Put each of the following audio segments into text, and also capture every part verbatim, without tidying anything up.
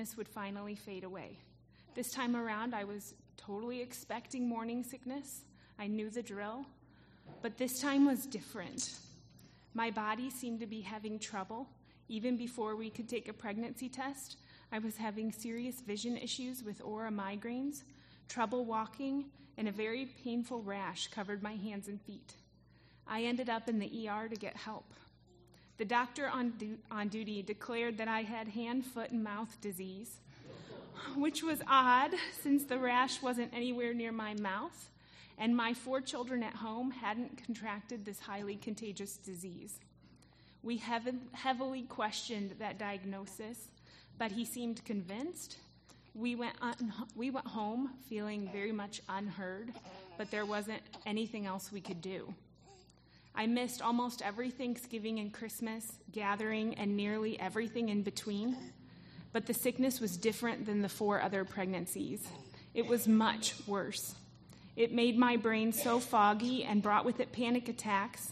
sickness would finally fade away. This time around, I was totally expecting morning sickness. I knew the drill, but this time was different. My body seemed to be having trouble. Even before we could take a pregnancy test, I was having serious vision issues with aura migraines, trouble walking, and a very painful rash covered my hands and feet. I ended up in the E R to get help. The doctor on, du- on duty declared that I had hand, foot, and mouth disease, which was odd since the rash wasn't anywhere near my mouth, and my four children at home hadn't contracted this highly contagious disease. We heav- heavily questioned that diagnosis, but he seemed convinced. We went, un- we went home feeling very much unheard, but there wasn't anything else we could do. I missed almost every Thanksgiving and Christmas gathering and nearly everything in between, but the sickness was different than the four other pregnancies. It was much worse. It made my brain so foggy and brought with it panic attacks.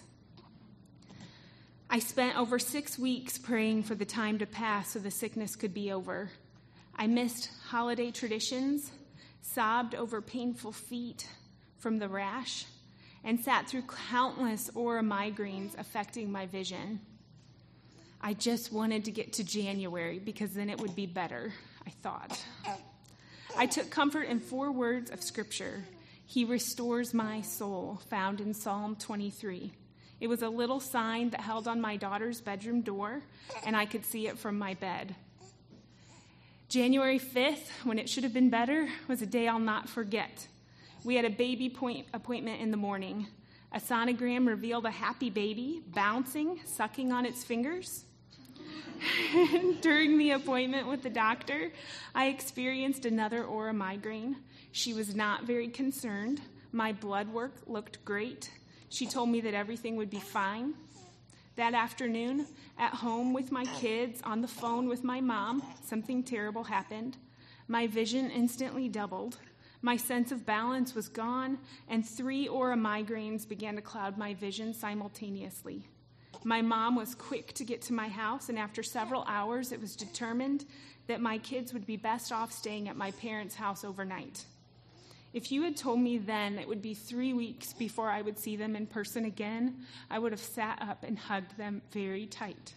I spent over six weeks praying for the time to pass so the sickness could be over. I missed holiday traditions, sobbed over painful feet from the rash, and sat through countless aura migraines affecting my vision. I just wanted to get to January because then it would be better, I thought. I took comfort in four words of Scripture. He restores my soul, found in Psalm twenty-three. It was a little sign that held on my daughter's bedroom door, and I could see it from my bed. January fifth, when it should have been better, was a day I'll not forget. We had a baby point appointment in the morning. A sonogram revealed a happy baby, bouncing, sucking on its fingers. During the appointment with the doctor, I experienced another aura migraine. She was not very concerned. My blood work looked great. She told me that everything would be fine. That afternoon, at home with my kids, on the phone with my mom, something terrible happened. My vision instantly doubled. My sense of balance was gone, and three aura migraines began to cloud my vision simultaneously. My mom was quick to get to my house, and after several hours, it was determined that my kids would be best off staying at my parents' house overnight. If you had told me then it would be three weeks before I would see them in person again, I would have sat up and hugged them very tight.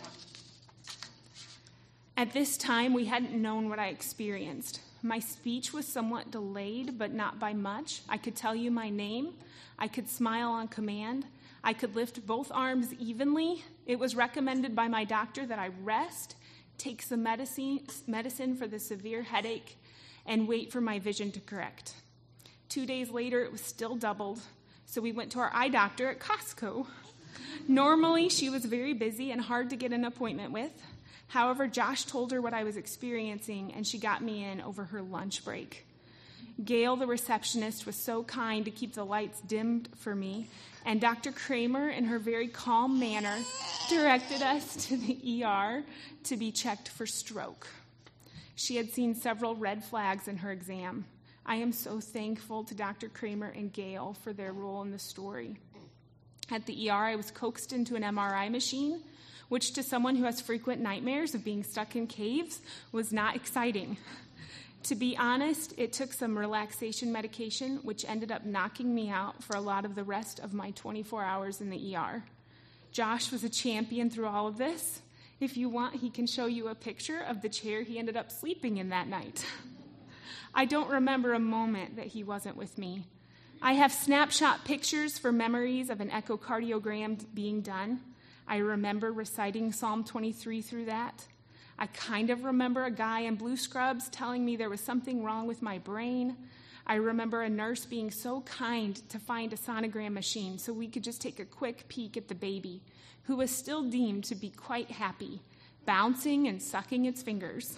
At this time, we hadn't known what I experienced. My speech was somewhat delayed, but not by much. I could tell you my name. I could smile on command. I could lift both arms evenly. It was recommended by my doctor that I rest, take some medicine, medicine for the severe headache, and wait for my vision to correct. Two days later, it was still doubled, so we went to our eye doctor at Costco. Normally, she was very busy and hard to get an appointment with. However, Josh told her what I was experiencing, and she got me in over her lunch break. Gail, the receptionist, was so kind to keep the lights dimmed for me, and Doctor Kramer, in her very calm manner, directed us to the E R to be checked for stroke. She had seen several red flags in her exam. I am so thankful to Doctor Kramer and Gail for their role in the story. At the E R, I was coaxed into an M R I machine, which to someone who has frequent nightmares of being stuck in caves was not exciting. To be honest, it took some relaxation medication, which ended up knocking me out for a lot of the rest of my twenty-four hours in the E R. Josh was a champion through all of this. If you want, he can show you a picture of the chair he ended up sleeping in that night. I don't remember a moment that he wasn't with me. I have snapshot pictures for memories of an echocardiogram being done. I remember reciting Psalm twenty-three through that. I kind of remember a guy in blue scrubs telling me there was something wrong with my brain. I remember a nurse being so kind to find a sonogram machine so we could just take a quick peek at the baby, who was still deemed to be quite happy, bouncing and sucking its fingers.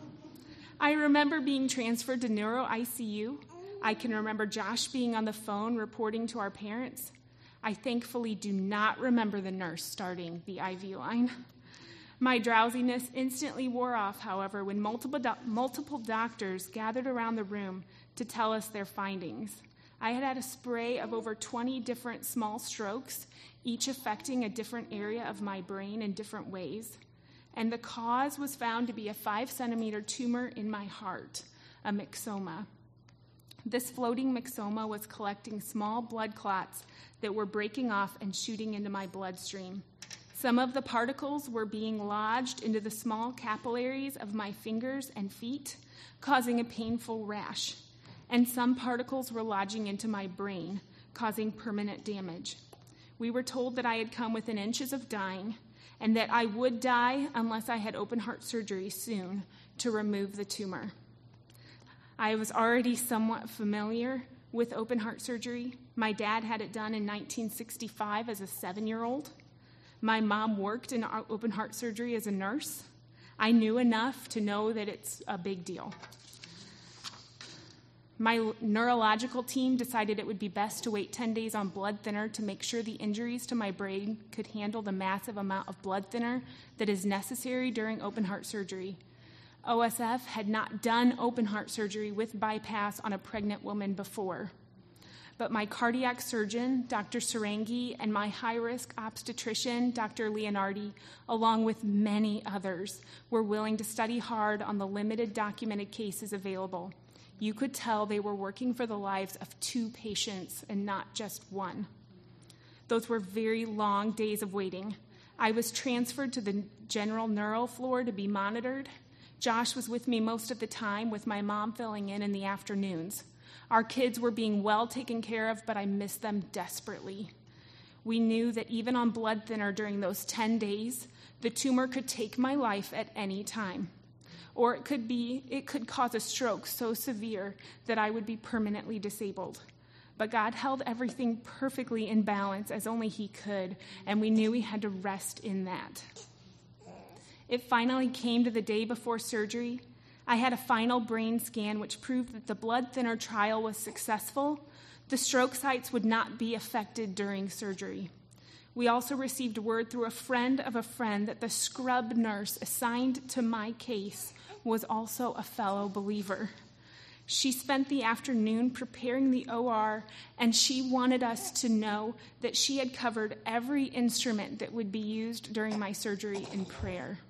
I remember being transferred to neuro I C U. I can remember Josh being on the phone reporting to our parents. I thankfully do not remember the nurse starting the I V line. My drowsiness instantly wore off, however, when multiple, do- multiple doctors gathered around the room to tell us their findings. I had had a spray of over twenty different small strokes, each affecting a different area of my brain in different ways. and the cause was found to be a five centimeter tumor in my heart, a myxoma. This floating myxoma was collecting small blood clots that were breaking off and shooting into my bloodstream. Some of the particles were being lodged into the small capillaries of my fingers and feet, causing a painful rash. And some particles were lodging into my brain, causing permanent damage. We were told that I had come within inches of dying, and that I would die unless I had open heart surgery soon to remove the tumor. I was already somewhat familiar with open heart surgery. My dad had it done in nineteen sixty-five as a seven-year-old. My mom worked in open heart surgery as a nurse. I knew enough to know that it's a big deal. My neurological team decided it would be best to wait ten days on blood thinner to make sure the injuries to my brain could handle the massive amount of blood thinner that is necessary during open heart surgery. O S F had not done open heart surgery with bypass on a pregnant woman before. But my cardiac surgeon, Doctor Sarangi, and my high-risk obstetrician, Doctor Leonardi, along with many others, were willing to study hard on the limited documented cases available. You could tell they were working for the lives of two patients and not just one. Those were very long days of waiting. I was transferred to the general neural floor to be monitored. Josh was with me most of the time, with my mom filling in in the afternoons. Our kids were being well taken care of, but I missed them desperately. We knew that even on blood thinner during those ten days, the tumor could take my life at any time. Or it could be, it could cause a stroke so severe that I would be permanently disabled. But God held everything perfectly in balance as only He could, and we knew we had to rest in that. It finally came to the day before surgery. I had a final brain scan which proved that the blood thinner trial was successful. The stroke sites would not be affected during surgery. We also received word through a friend of a friend that the scrub nurse assigned to my case was also a fellow believer. She spent the afternoon preparing the O R, and she wanted us to know that she had covered every instrument that would be used during my surgery in prayer.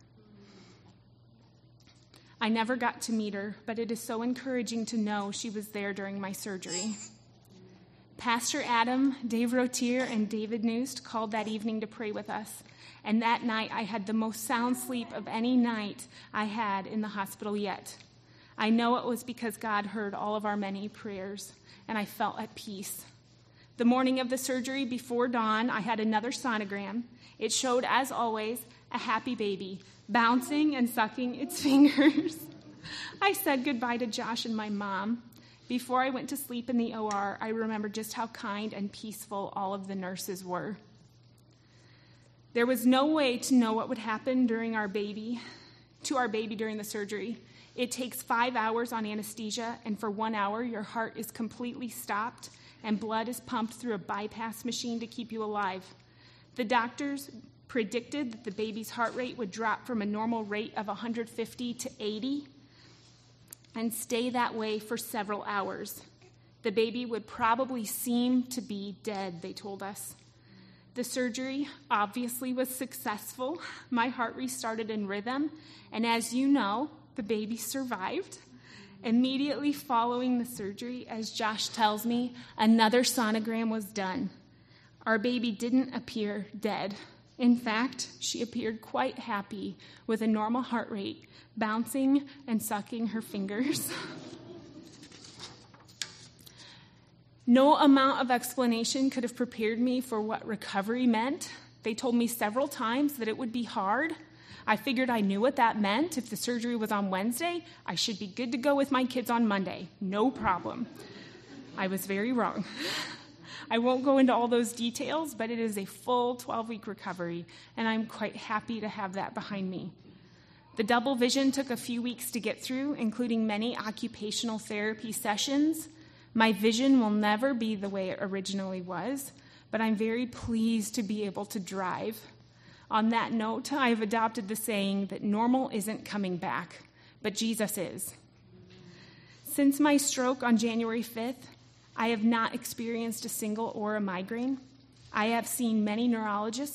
I never got to meet her, but it is so encouraging to know she was there during my surgery. Pastor Adam, Dave Rotier, and David Noost called that evening to pray with us, and that night I had the most sound sleep of any night I had in the hospital yet. I know it was because God heard all of our many prayers, and I felt at peace. The morning of the surgery, before dawn, I had another sonogram. It showed, as always, a happy baby, bouncing and sucking its fingers. I said goodbye to Josh and my mom. Before I went to sleep in the O R, I remember just how kind and peaceful all of the nurses were. There was no way to know what would happen during our baby, to our baby during the surgery. It takes five hours on anesthesia, and for one hour, your heart is completely stopped, and blood is pumped through a bypass machine to keep you alive. The doctors predicted that the baby's heart rate would drop from a normal rate of one hundred fifty to eighty and stay that way for several hours. The baby would probably seem to be dead, they told us. The surgery obviously was successful. My heart restarted in rhythm, and as you know, the baby survived. Immediately following the surgery, as Josh tells me, another sonogram was done. Our baby didn't appear dead. In fact, she appeared quite happy with a normal heart rate, bouncing and sucking her fingers. No amount of explanation could have prepared me for what recovery meant. They told me several times that it would be hard. I figured I knew what that meant. If the surgery was on Wednesday, I should be good to go with my kids on Monday. No problem. I was very wrong. I won't go into all those details, but it is a full twelve-week recovery, and I'm quite happy to have that behind me. The double vision took a few weeks to get through, including many occupational therapy sessions. My vision will never be the way it originally was, but I'm very pleased to be able to drive. On that note, I have adopted the saying that normal isn't coming back, but Jesus is. Since my stroke on January fifth, I have not experienced a single aura migraine. I have seen many neurologists,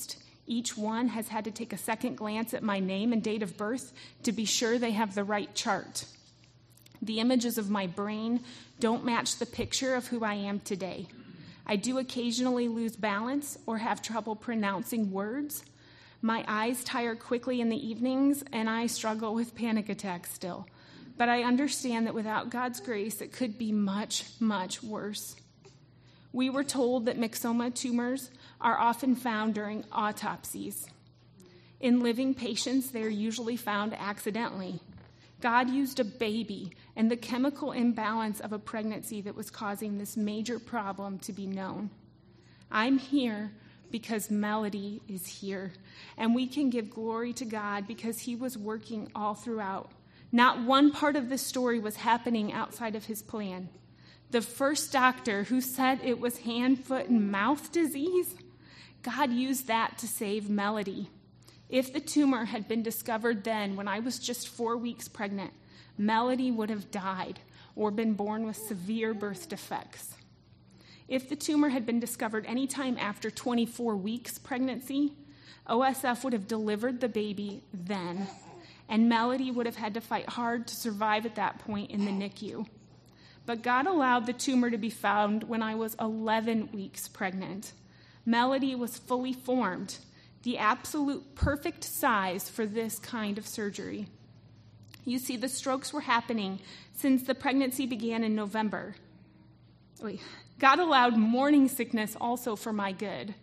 Each one has had to take a second glance at my name and date of birth to be sure they have the right chart. The images of my brain don't match the picture of who I am today. I do occasionally lose balance or have trouble pronouncing words. My eyes tire quickly in the evenings, and I struggle with panic attacks still. But I understand that without God's grace, it could be much, much worse. We were told that myxoma tumors are often found during autopsies. In living patients, they are usually found accidentally. God used a baby and the chemical imbalance of a pregnancy that was causing this major problem to be known. I'm here because Melody is here, and we can give glory to God because he was working all throughout. Not one part of this story was happening outside of his plan. The first doctor who said it was hand, foot, and mouth disease, God used that to save Melody. If the tumor had been discovered then, when I was just four weeks pregnant, Melody would have died or been born with severe birth defects. If the tumor had been discovered any time after twenty-four weeks pregnancy, O S F would have delivered the baby then, and Melody would have had to fight hard to survive at that point in the N I C U. But God allowed the tumor to be found when I was eleven weeks pregnant. Melody was fully formed, the absolute perfect size for this kind of surgery. You see, the strokes were happening since the pregnancy began in November. Wait, God allowed morning sickness also for my good.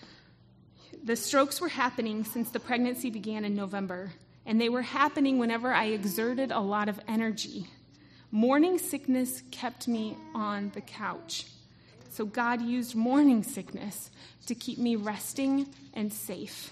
The strokes were happening since the pregnancy began in November, and they were happening whenever I exerted a lot of energy. Morning sickness kept me on the couch. So God used morning sickness to keep me resting and safe.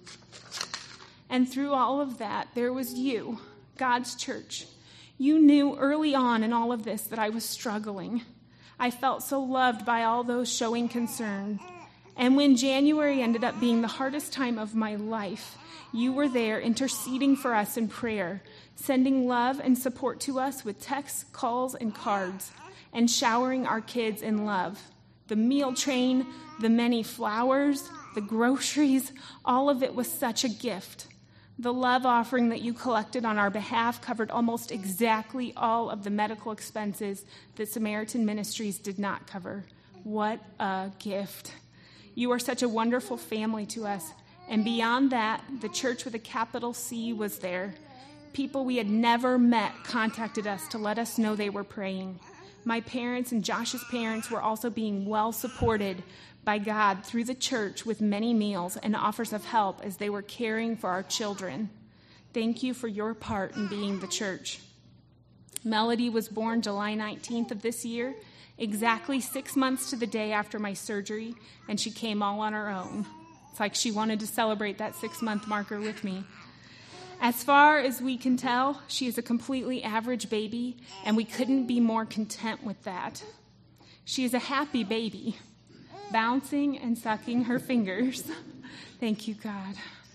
And through all of that, there was you, God's church. You knew early on in all of this that I was struggling. I felt so loved by all those showing concern. And when January ended up being the hardest time of my life, you were there interceding for us in prayer, sending love and support to us with texts, calls, and cards, and showering our kids in love. The meal train, the many flowers, the groceries, all of it was such a gift. The love offering that you collected on our behalf covered almost exactly all of the medical expenses that Samaritan Ministries did not cover. What a gift. You are such a wonderful family to us. And beyond that, the church with a capital C was there. People we had never met contacted us to let us know they were praying. My parents and Josh's parents were also being well supported by God through the church with many meals and offers of help as they were caring for our children. Thank you for your part in being the church. Melody was born July nineteenth of this year, exactly six months to the day after my surgery, and she came all on her own. It's like she wanted to celebrate that six-month marker with me. As far as we can tell, she is a completely average baby, and we couldn't be more content with that. She is a happy baby, bouncing and sucking her fingers. Thank you, God.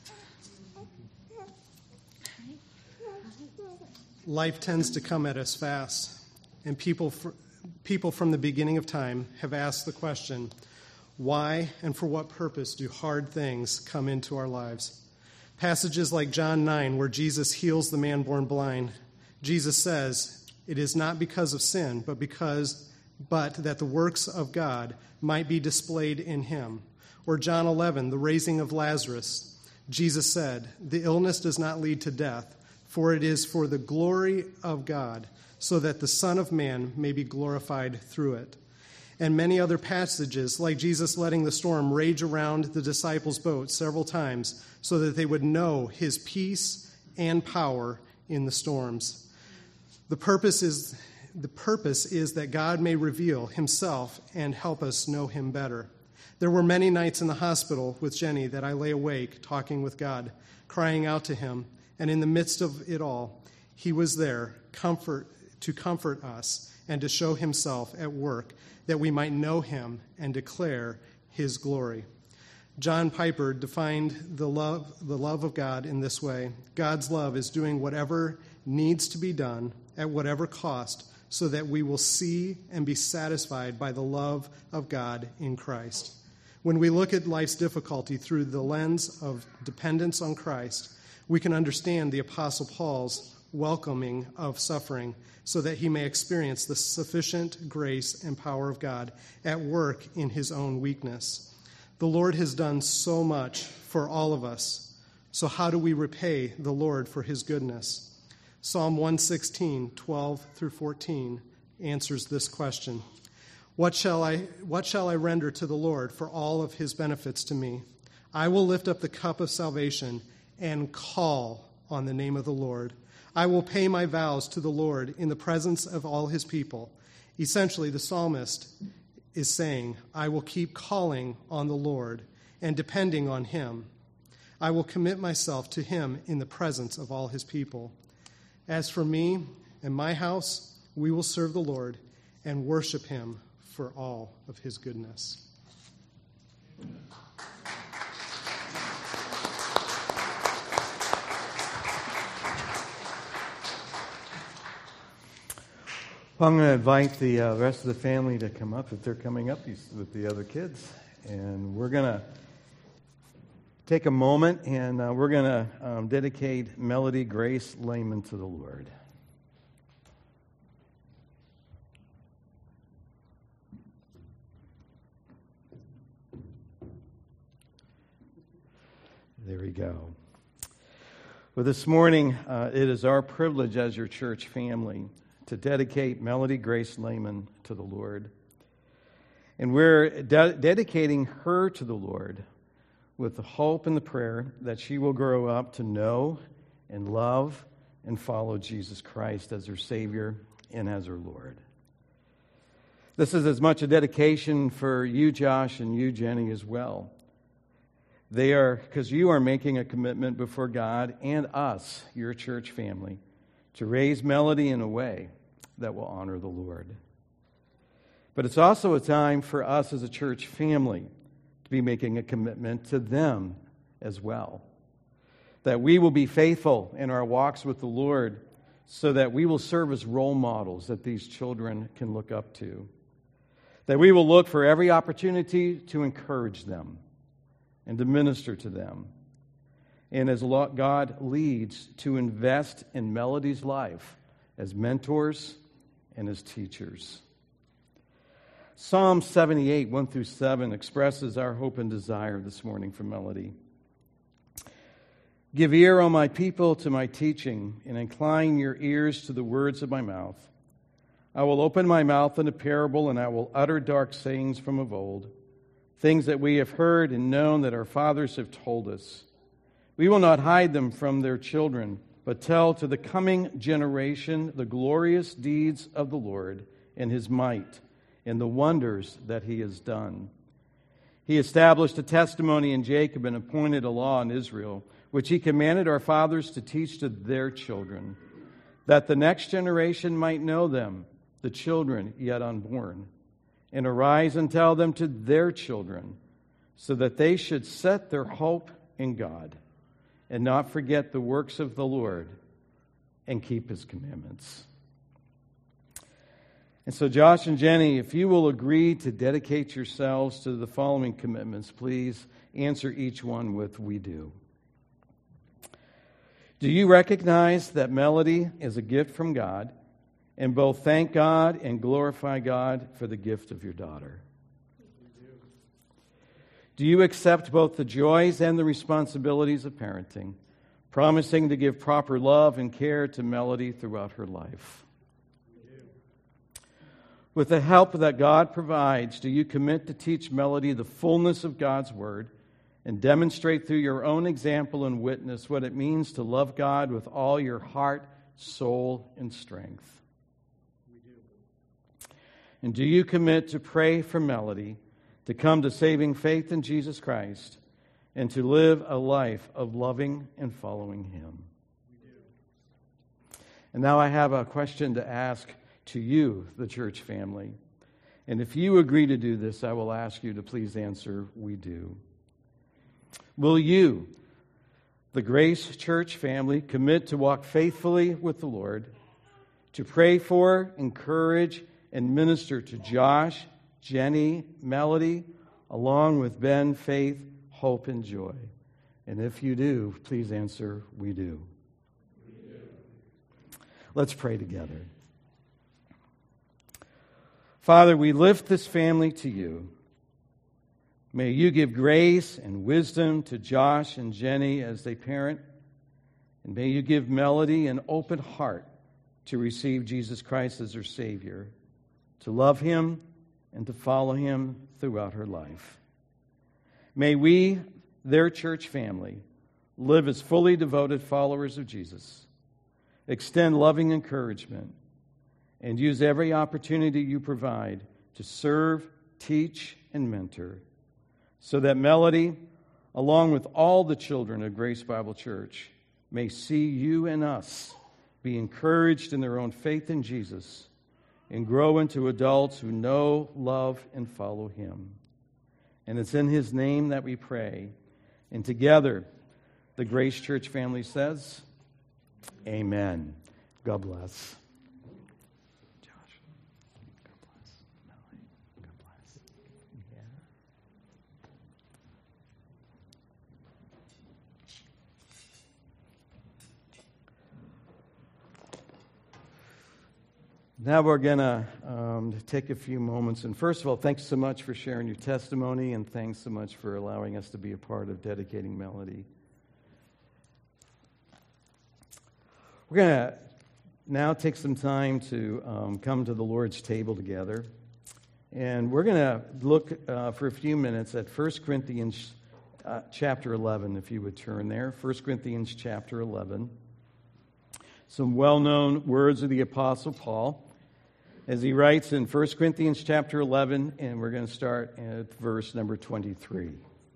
Life tends to come at us fast, and people, fr- people from the beginning of time have asked the question, why and for what purpose do hard things come into our lives? Passages like John nine, where Jesus heals the man born blind, Jesus says, it is not because of sin, but because, but that the works of God might be displayed in him. Or John eleven, the raising of Lazarus, Jesus said, the illness does not lead to death, for it is for the glory of God, so that the Son of Man may be glorified through it. And many other passages, like Jesus letting the storm rage around the disciples' boat several times so that they would know his peace and power in the storms. The purpose is, the purpose is that God may reveal himself and help us know him better. There were many nights in the hospital with Jenny that I lay awake talking with God, crying out to him, and in the midst of it all, he was there comfort to comfort us and to show himself at work, that we might know him and declare his glory. John Piper defined the love, the love of God in this way. God's love is doing whatever needs to be done at whatever cost so that we will see and be satisfied by the love of God in Christ. When we look at life's difficulty through the lens of dependence on Christ, we can understand the Apostle Paul's welcoming of suffering so that he may experience the sufficient grace and power of God at work in his own weakness. The Lord has done so much for all of us. So how do we repay the Lord for his goodness? Psalm one sixteen, twelve through fourteen answers this question. What shall I what shall I render to the Lord for all of his benefits to me? I will lift up the cup of salvation and call on the name of the Lord. I will pay my vows to the Lord in the presence of all his people. Essentially, the psalmist is saying, I will keep calling on the Lord and depending on him. I will commit myself to him in the presence of all his people. As for me and my house, we will serve the Lord and worship him for all of his goodness. Well, I'm going to invite the uh, rest of the family to come up if they're coming up with the other kids. And we're going to take a moment and uh, we're going to um, dedicate Melody Grace Lehman to the Lord. There we go. Well, this morning, uh, it is our privilege as your church family to dedicate Melody Grace Lehman to the Lord. And we're de- dedicating her to the Lord with the hope and the prayer that she will grow up to know and love and follow Jesus Christ as her Savior and as her Lord. This is as much a dedication for you, Josh, and you, Jenny, as well. They are, because you are making a commitment before God and us, your church family, to raise Melody in a way that will honor the Lord. But it's also a time for us as a church family to be making a commitment to them as well. That we will be faithful in our walks with the Lord so that we will serve as role models that these children can look up to. That we will look for every opportunity to encourage them and to minister to them. And as God leads, to invest in Melody's life as mentors and as teachers. Psalm seventy-eight, one through seven, expresses our hope and desire this morning for Melody. Give ear, O my people, to my teaching, and incline your ears to the words of my mouth. I will open my mouth in a parable, and I will utter dark sayings from of old, things that we have heard and known that our fathers have told us. We will not hide them from their children, but tell to the coming generation the glorious deeds of the Lord and his might and the wonders that he has done. He established a testimony in Jacob and appointed a law in Israel, which he commanded our fathers to teach to their children, that the next generation might know them, the children yet unborn, and arise and tell them to their children, so that they should set their hope in God and not forget the works of the Lord and keep his commandments. And so, Josh and Jenny, if you will agree to dedicate yourselves to the following commitments, please answer each one with, we do. Do you recognize that Melody is a gift from God, and both thank God and glorify God for the gift of your daughter? Do you accept both the joys and the responsibilities of parenting, promising to give proper love and care to Melody throughout her life? We do. With the help that God provides, do you commit to teach Melody the fullness of God's Word and demonstrate through your own example and witness what it means to love God with all your heart, soul, and strength? We do. And do you commit to pray for Melody to come to saving faith in Jesus Christ, and to live a life of loving and following him? We do. And now I have a question to ask to you, the church family. And if you agree to do this, I will ask you to please answer, we do. Will you, the Grace Church family, commit to walk faithfully with the Lord, to pray for, encourage, and minister to Josh, Jenny, Melody, along with Ben, Faith, Hope, and Joy? And if you do, please answer, we do. We do. Let's pray together. Father, we lift this family to you. May you give grace and wisdom to Josh and Jenny as they parent. And may you give Melody an open heart to receive Jesus Christ as her Savior, to love him and to follow him throughout her life. May we, their church family, live as fully devoted followers of Jesus, extend loving encouragement, and use every opportunity you provide to serve, teach, and mentor, so that Melody, along with all the children of Grace Bible Church, may see you and us be encouraged in their own faith in Jesus and grow into adults who know, love, and follow him. And it's in his name that we pray. And together, the Grace Church family says, amen. God bless. Josh, God bless. Melody, God bless. Yeah. Now we're going to um, take a few moments. And first of all, thanks so much for sharing your testimony, and thanks so much for allowing us to be a part of dedicating Melody. We're going to now take some time to um, come to the Lord's table together. And we're going to look uh, for a few minutes at First Corinthians uh, chapter eleven, if you would turn there. First Corinthians chapter eleven. Some well-known words of the Apostle Paul, as he writes in First Corinthians chapter eleven, and we're going to start at verse number twenty-three.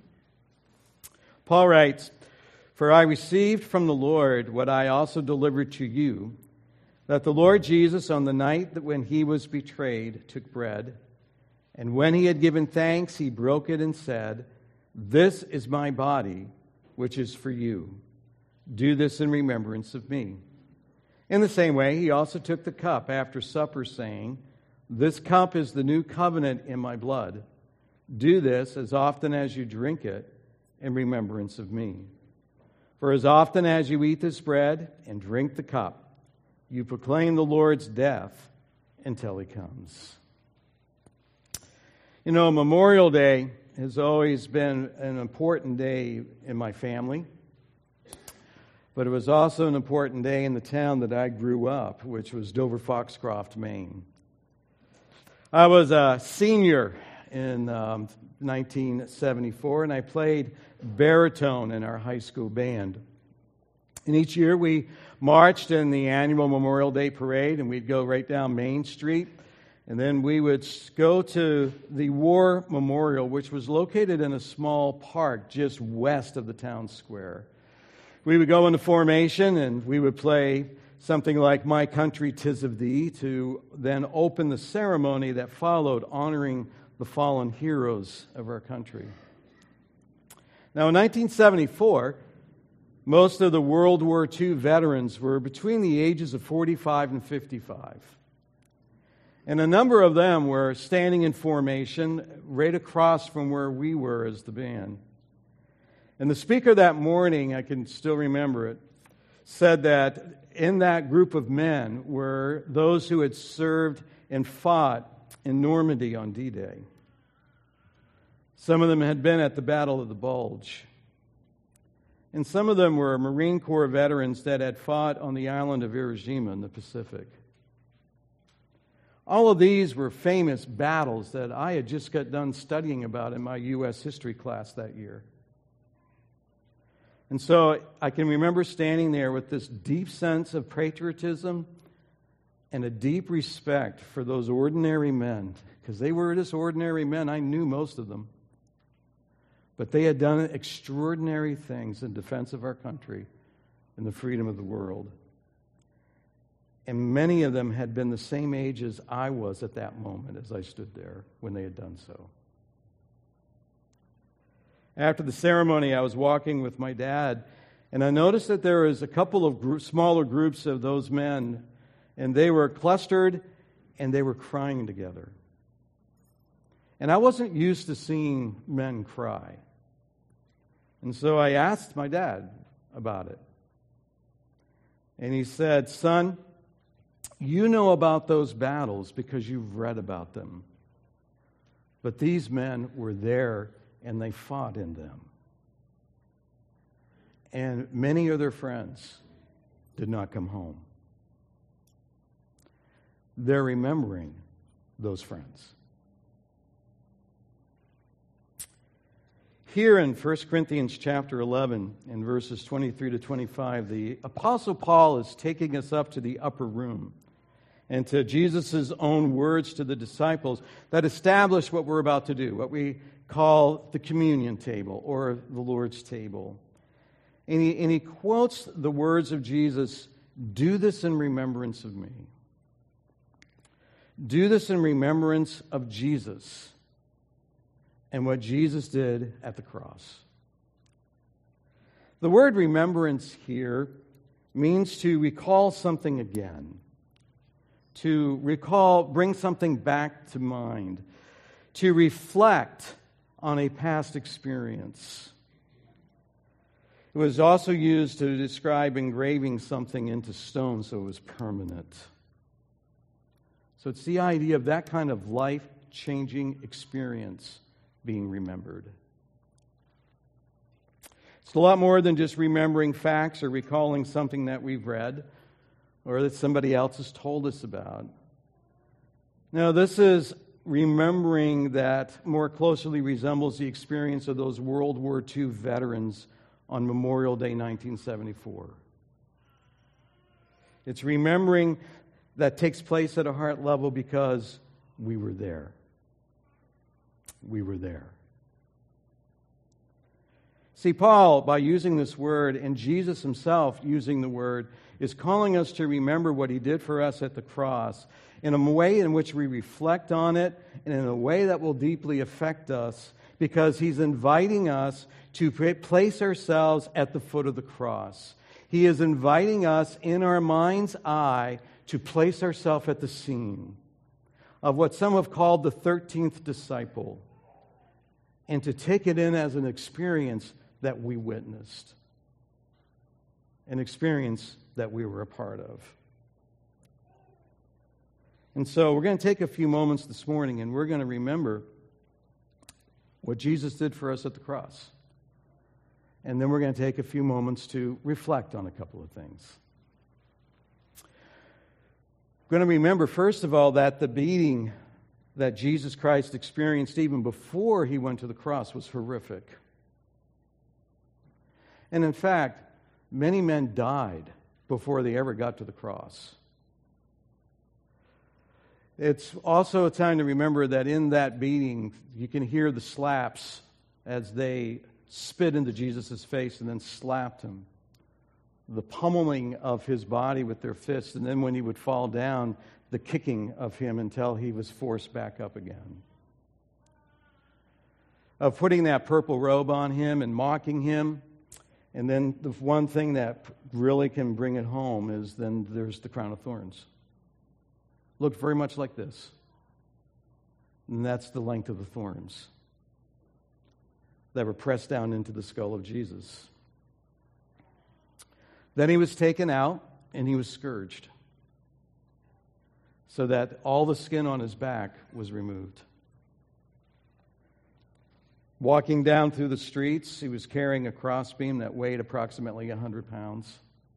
Paul writes, "For I received from the Lord what I also delivered to you, that the Lord Jesus, on the night that when he was betrayed, took bread, and when he had given thanks, he broke it and said, 'This is my body, which is for you. Do this in remembrance of me.' In the same way, he also took the cup after supper, saying, 'This cup is the new covenant in my blood. Do this as often as you drink it in remembrance of me. For as often as you eat this bread and drink the cup, you proclaim the Lord's death until he comes.'" You know, Memorial Day has always been an important day in my family. But it was also an important day in the town that I grew up, which was Dover Foxcroft, Maine. I was a senior in um, nineteen seventy-four, and I played baritone in our high school band. And each year we marched in the annual Memorial Day Parade, and we'd go right down Main Street. And then we would go to the War Memorial, which was located in a small park just west of the town square. We would go into formation, and we would play something like "My Country, 'Tis of Thee" to then open the ceremony that followed, honoring the fallen heroes of our country. Now, in nineteen seventy-four, most of the World War Two veterans were between the ages of forty-five and fifty-five. And a number of them were standing in formation right across from where we were as the band. And the speaker that morning, I can still remember it, said that in that group of men were those who had served and fought in Normandy on D-Day. Some of them had been at the Battle of the Bulge. And some of them were Marine Corps veterans that had fought on the island of Iwo in the Pacific. All of these were famous battles that I had just got done studying about in my U S history class that year. And so I can remember standing there with this deep sense of patriotism and a deep respect for those ordinary men, because they were just ordinary men. I knew most of them. But they had done extraordinary things in defense of our country and the freedom of the world. And many of them had been the same age as I was at that moment as I stood there when they had done so. After the ceremony, I was walking with my dad, and I noticed that there was a couple of group, smaller groups of those men, and they were clustered, and they were crying together. And I wasn't used to seeing men cry. And so I asked my dad about it. And he said, "Son, you know about those battles because you've read about them. But these men were there and they fought in them. And many of their friends did not come home. They're remembering those friends." Here in First Corinthians chapter eleven, in verses twenty-three to twenty-five, the Apostle Paul is taking us up to the upper room and to Jesus' own words to the disciples that establish what we're about to do, what we call the communion table or the Lord's table. And he, and he quotes the words of Jesus, "Do this in remembrance of me." Do this in remembrance of Jesus and what Jesus did at the cross. The word remembrance here means to recall something again, to recall, bring something back to mind, to reflect on a past experience. It was also used to describe engraving something into stone so it was permanent. So it's the idea of that kind of life-changing experience being remembered. It's a lot more than just remembering facts or recalling something that we've read or that somebody else has told us about. Now, this is remembering that more closely resembles the experience of those World War Two veterans on Memorial Day nineteen seventy-four. It's remembering that takes place at a heart level because we were there. We were there. See, Paul, by using this word, and Jesus himself using the word, is calling us to remember what he did for us at the cross in a way in which we reflect on it and in a way that will deeply affect us, because he's inviting us to place ourselves at the foot of the cross. He is inviting us in our mind's eye to place ourselves at the scene of what some have called the thirteenth disciple, and to take it in as an experience that we witnessed, an experience that we were a part of. And so we're going to take a few moments this morning and we're going to remember what Jesus did for us at the cross. And then we're going to take a few moments to reflect on a couple of things. We're going to remember, first of all, that the beating that Jesus Christ experienced even before he went to the cross was horrific. And in fact, many men died before they ever got to the cross. It's also a time to remember that in that beating, you can hear the slaps as they spit into Jesus' face and then slapped him. The pummeling of his body with their fists, and then when he would fall down, the kicking of him until he was forced back up again. Of putting that purple robe on him and mocking him. And then the one thing that really can bring it home is then there's the crown of thorns. Looked very much like this. And that's the length of the thorns that were pressed down into the skull of Jesus. Then he was taken out and he was scourged so that all the skin on his back was removed. Walking down through the streets, he was carrying a crossbeam that weighed approximately one hundred pounds.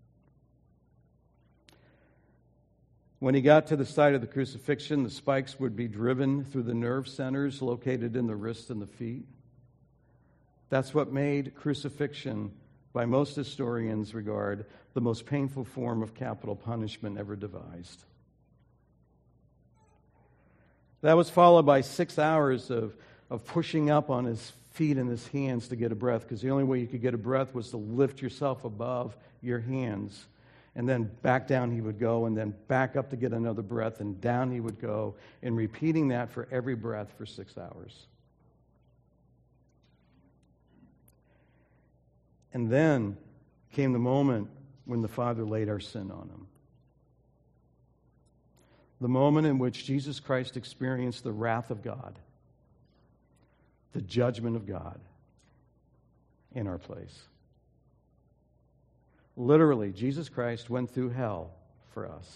When he got to the site of the crucifixion, the spikes would be driven through the nerve centers located in the wrists and the feet. That's what made crucifixion, by most historians' regard, the most painful form of capital punishment ever devised. That was followed by six hours of, of pushing up on his feet and his hands to get a breath, because the only way you could get a breath was to lift yourself above your hands. And then back down he would go, and then back up to get another breath, and down he would go, and repeating that for every breath for six hours. And then came the moment when the Father laid our sin on him. The moment in which Jesus Christ experienced the wrath of God the judgment of God in our place. Literally, Jesus Christ went through hell for us.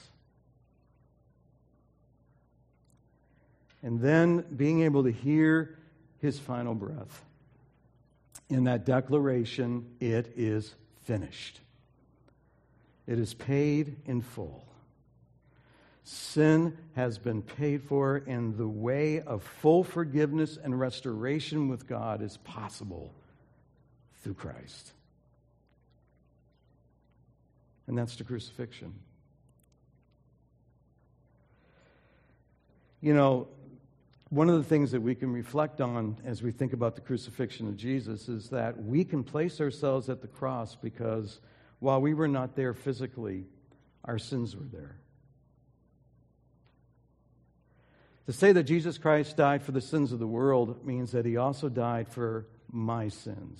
And then being able to hear his final breath in that declaration, it is finished. It is paid in full. Sin has been paid for, and the way of full forgiveness and restoration with God is possible through Christ. And that's the crucifixion. You know, one of the things that we can reflect on as we think about the crucifixion of Jesus is that we can place ourselves at the cross because while we were not there physically, our sins were there. To say that Jesus Christ died for the sins of the world means that he also died for my sins.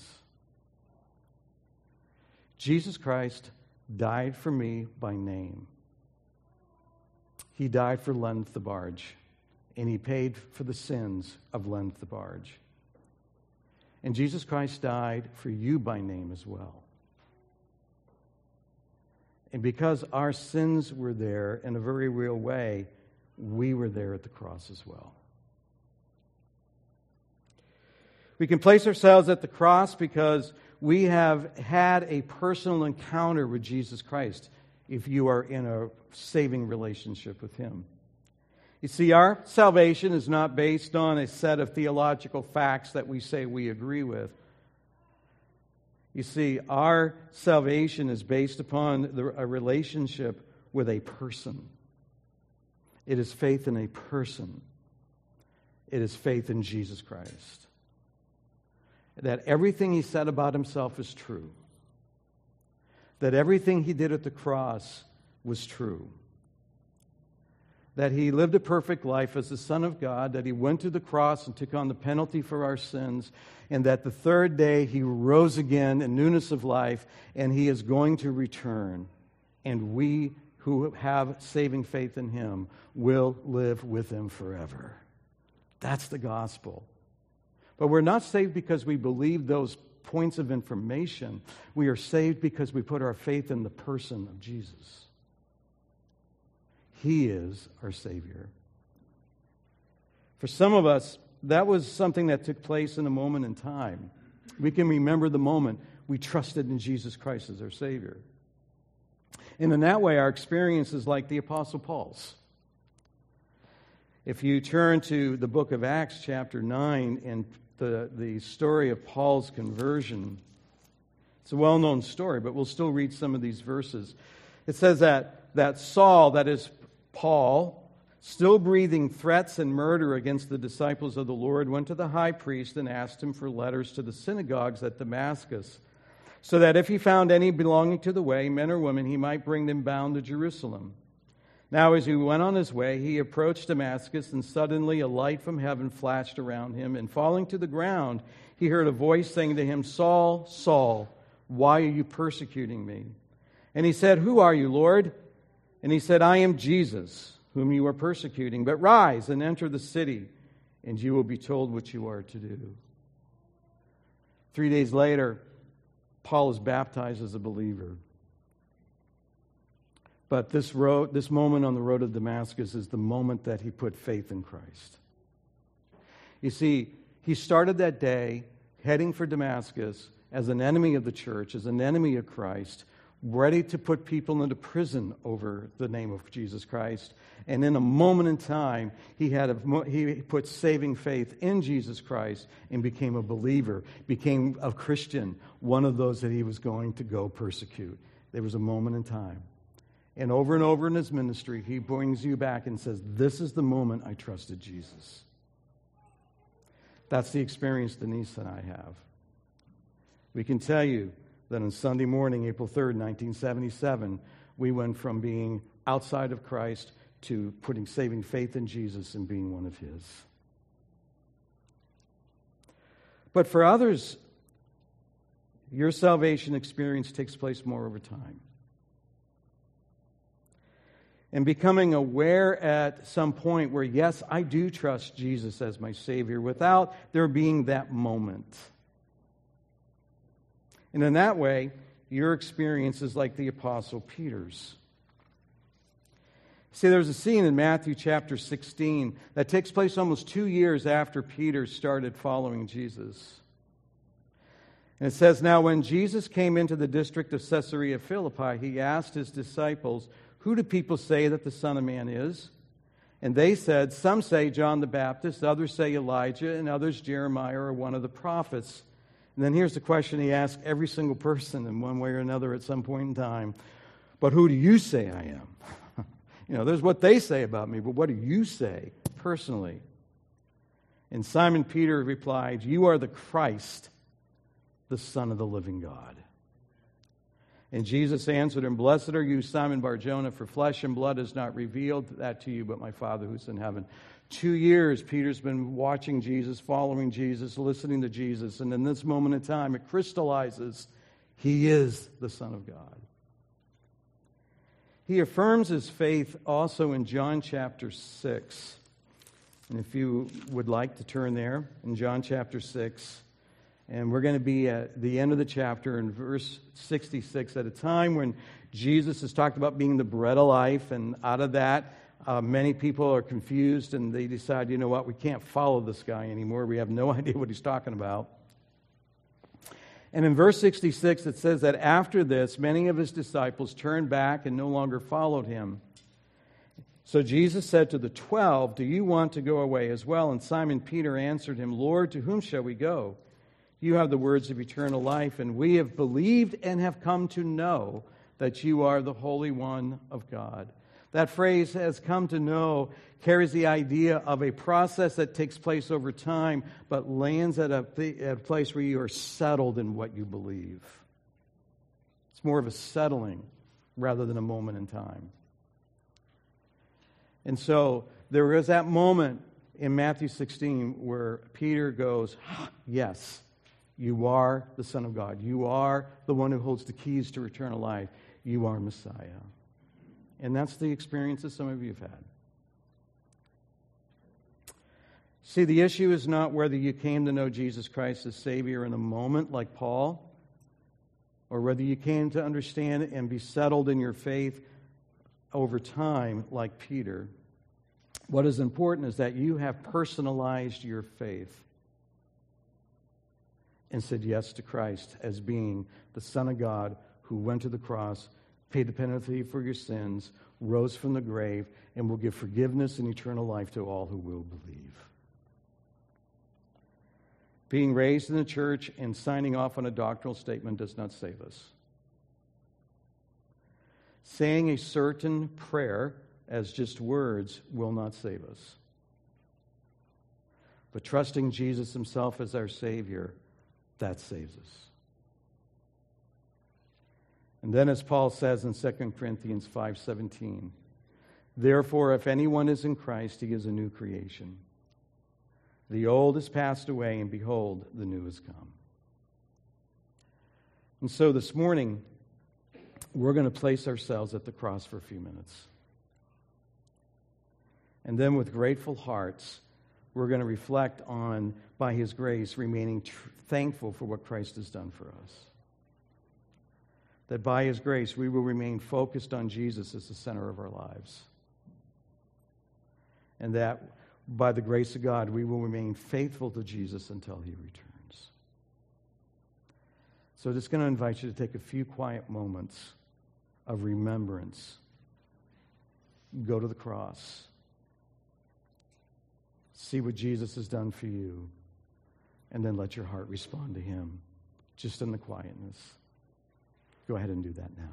Jesus Christ died for me by name. He died for Len Thabarge, and he paid for the sins of Len Thabarge. And Jesus Christ died for you by name as well. And because our sins were there in a very real way, we were there at the cross as well. We can place ourselves at the cross because we have had a personal encounter with Jesus Christ if you are in a saving relationship with him. You see, our salvation is not based on a set of theological facts that we say we agree with. You see, our salvation is based upon the, a relationship with a person. It is faith in a person. It is faith in Jesus Christ. That everything he said about himself is true. That everything he did at the cross was true. That he lived a perfect life as the Son of God, that he went to the cross and took on the penalty for our sins, and that the third day he rose again in newness of life, and he is going to return. And we who have saving faith in him will live with him forever. That's the gospel. But we're not saved because we believe those points of information. We are saved because we put our faith in the person of Jesus. He is our Savior. For some of us, that was something that took place in a moment in time. We can remember the moment we trusted in Jesus Christ as our Savior. And in that way, our experience is like the Apostle Paul's. If you turn to the book of Acts, chapter nine, and the, the story of Paul's conversion, it's a well-known story, but we'll still read some of these verses. It says that, that Saul, that is Paul, still breathing threats and murder against the disciples of the Lord, went to the high priest and asked him for letters to the synagogues at Damascus, so that if he found any belonging to the way, men or women, he might bring them bound to Jerusalem. Now as he went on his way, he approached Damascus, and suddenly a light from heaven flashed around him, and falling to the ground, he heard a voice saying to him, "Saul, Saul, why are you persecuting me?" And he said, "Who are you, Lord?" And he said, "I am Jesus, whom you are persecuting. But rise and enter the city, and you will be told what you are to do." Three days later, Paul is baptized as a believer. But this road, this moment on the road of Damascus is the moment that he put faith in Christ. You see, he started that day heading for Damascus as an enemy of the church, as an enemy of Christ, ready to put people into prison over the name of Jesus Christ. And in a moment in time, he had a, he put saving faith in Jesus Christ and became a believer, became a Christian, one of those that he was going to go persecute. There was a moment in time. And over and over in his ministry, he brings you back and says, "This is the moment I trusted Jesus." That's the experience Denise and I have. We can tell you that on Sunday morning, April third, nineteen seventy-seven, we went from being outside of Christ to putting saving faith in Jesus and being one of his. But for others, your salvation experience takes place more over time. and becoming aware at some point where, yes, I do trust Jesus as my Savior without there being that moment. And in that way, your experience is like the Apostle Peter's. See, there's a scene in Matthew chapter sixteen that takes place almost two years after Peter started following Jesus. And it says, "Now when Jesus came into the district of Caesarea Philippi, he asked his disciples, 'Who do people say that the Son of Man is?' And they said, 'Some say John the Baptist, others say Elijah, and others Jeremiah or one of the prophets.'" And then here's the question he asked every single person in one way or another at some point in time. "But who do you say I am?" You know, there's what they say about me, but what do you say personally? And Simon Peter replied, "You are the Christ, the Son of the living God." And Jesus answered him, "Blessed are you, Simon Bar-Jonah, for flesh and blood has not revealed that to you, but my Father who's in heaven." Two years, Peter's been watching Jesus, following Jesus, listening to Jesus, and in this moment in time, it crystallizes, he is the Son of God. He affirms his faith also in John chapter six. And if you would like to turn there, in John chapter six, and we're going to be at the end of the chapter in verse sixty-six, at a time when Jesus has talked about being the bread of life, and out of that, uh, many people are confused, and they decide, you know what, we can't follow this guy anymore. We have no idea what he's talking about. And in verse sixty-six, it says that after this, many of his disciples turned back and no longer followed him. So Jesus said to the twelve, "Do you want to go away as well?" And Simon Peter answered him, "Lord, to whom shall we go? You have the words of eternal life, and we have believed and have come to know that you are the Holy One of God." That phrase, "has come to know," carries the idea of a process that takes place over time, but lands at a, th- at a place where you are settled in what you believe. It's more of a settling rather than a moment in time. And so there is that moment in Matthew sixteen where Peter goes, "Yes, you are the Son of God. You are the one who holds the keys to eternal life. You are Messiah." And that's the experience that some of you have had. See, the issue is not whether you came to know Jesus Christ as Savior in a moment like Paul, or whether you came to understand and be settled in your faith over time like Peter. What is important is that you have personalized your faith and said yes to Christ as being the Son of God who went to the cross, paid the penalty for your sins, rose from the grave, and will give forgiveness and eternal life to all who will believe. Being raised in the church and signing off on a doctrinal statement does not save us. Saying a certain prayer as just words will not save us. But trusting Jesus himself as our Savior, that saves us. And then, as Paul says in Second Corinthians five seventeen, "Therefore, if anyone is in Christ, he is a new creation. The old has passed away, and behold, the new has come." And so this morning, we're going to place ourselves at the cross for a few minutes. And then with grateful hearts, we're going to reflect on, by his grace, remaining tr- thankful for what Christ has done for us. That by his grace, we will remain focused on Jesus as the center of our lives. And that by the grace of God, we will remain faithful to Jesus until he returns. So I'm just going to invite you to take a few quiet moments of remembrance. Go to the cross. See what Jesus has done for you. And then let your heart respond to him, just in the quietness. Go ahead and do that now.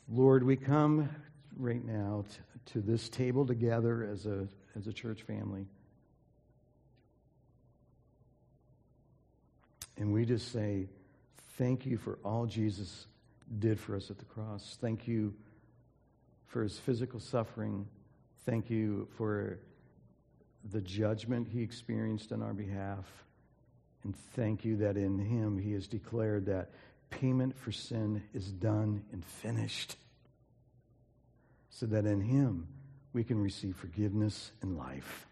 Lord, we come right now to, to this table together as a, as a church family. And we just say, thank you for all Jesus did for us at the cross. Thank you for his physical suffering. Thank you for the judgment he experienced on our behalf. And thank you that in him he has declared that payment for sin is done and finished, so that in him we can receive forgiveness and life.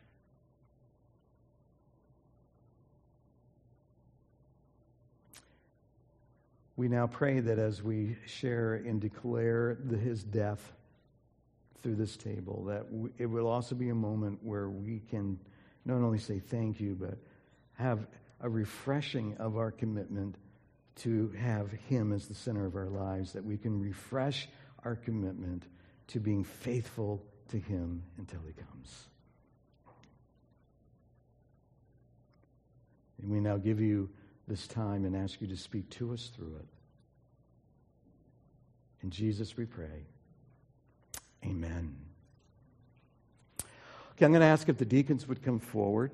We now pray that as we share and declare the, his death through this table, that we, it will also be a moment where we can not only say thank you, but have a refreshing of our commitment to have him as the center of our lives, that we can refresh our commitment to being faithful to him until he comes. And we now give you this time and ask you to speak to us through it. In Jesus we pray. Amen. Okay, I'm going to ask if the deacons would come forward.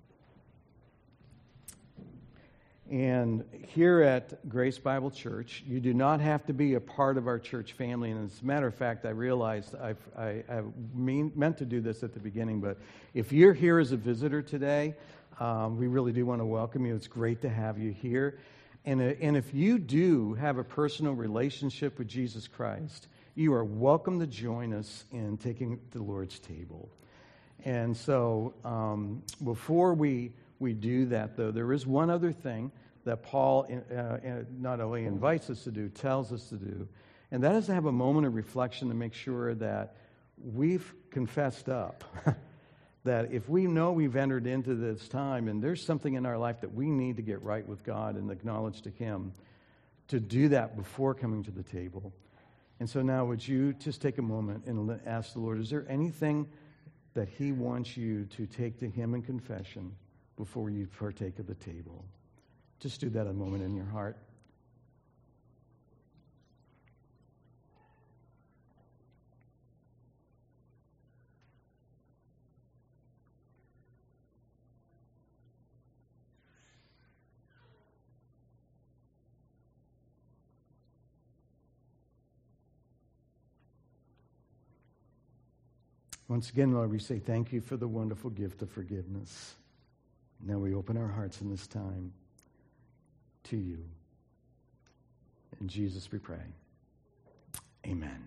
And here at Grace Bible Church, you do not have to be a part of our church family. And as a matter of fact, I realized I've, I, I mean, meant to do this at the beginning, but if you're here as a visitor today, um, we really do want to welcome you. It's great to have you here. And, uh, and if you do have a personal relationship with Jesus Christ, you are welcome to join us in taking the Lord's table. And so um, before we... we do that, though, there is one other thing that Paul uh, not only invites us to do, tells us to do, and that is to have a moment of reflection to make sure that we've confessed up. That if we know we've entered into this time and there's something in our life that we need to get right with God and acknowledge to him, to do that before coming to the table. And so now would you just take a moment and ask the Lord, is there anything that he wants you to take to him in confession before you partake of the table? Just do that a moment in your heart. Once again, Lord, we say thank you for the wonderful gift of forgiveness. Now we open our hearts in this time to you. In Jesus we pray. Amen.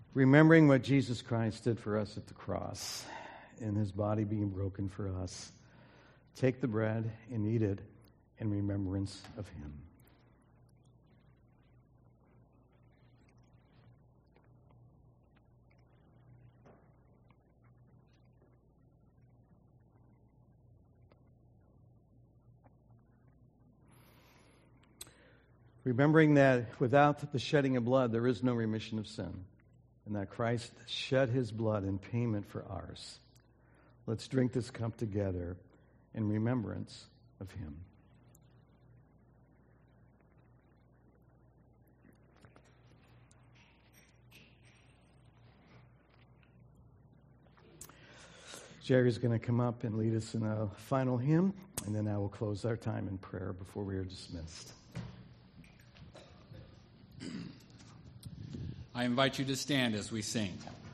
Remembering what Jesus Christ did for us at the cross and his body being broken for us, take the bread and eat it in remembrance of him. Remembering that without the shedding of blood, there is no remission of sin, and that Christ shed his blood in payment for ours. Let's drink this cup together in remembrance of him. Jerry's going to come up and lead us in a final hymn, and then I will close our time in prayer before we are dismissed. I invite you to stand as we sing.